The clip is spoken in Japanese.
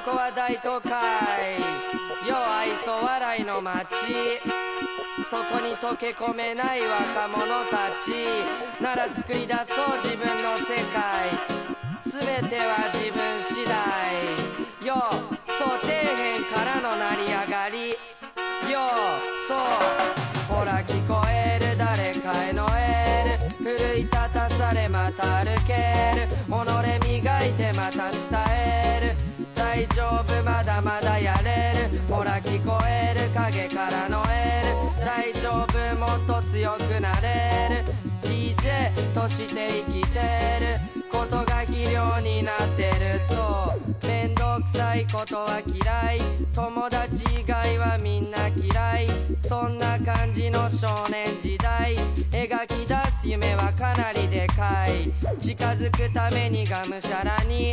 こは大都会、よ愛想笑いの街、そこに溶け込めない若者たちなら作り出そう自分の世界、全ては自分次第よ。そう底辺からの成り上がりよ。そうほら聞こえる誰かへのエール、奮い立たされまた歩ける、己磨いてまた伝える、大丈夫まだまだやれる、ほら聞こえる影からのエール、大丈夫もっと強くなれる、 DJ として生きてることが肥料になってる。そうめんどくさいことは嫌い、友達以外はみんな嫌い、そんな感じの少年時代、描き出す夢はかなりでかい、近づくためにがむしゃらに